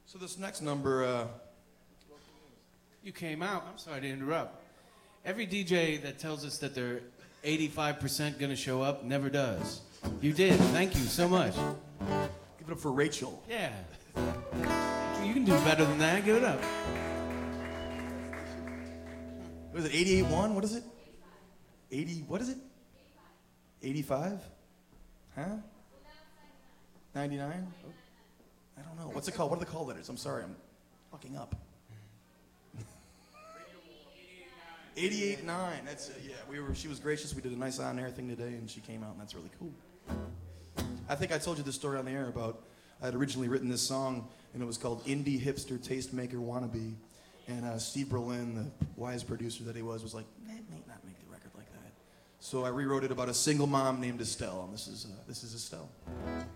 So this next number, You came out. I'm sorry to interrupt. Every DJ that tells us that they're 85% going to show up never does. You did. Thank you so much. give it up for Rachel. Yeah. You can do better than that. Give it up. What is it, 88.1? What is it? 80, what is it? 85? Huh? 99? I don't know. What's it called? What are the call letters? I'm sorry, I'm fucking up. 88.9. That's yeah. She was gracious. We did a nice on-air thing today, and she came out, and that's really cool. I think I told you this story on the air about I had originally written this song, and it was called "Indie Hipster Tastemaker Wannabe," and Steve Berlin, the wise producer that he was like, "That might not make the record like that." So I rewrote it about a single mom named Estelle, and this is Estelle.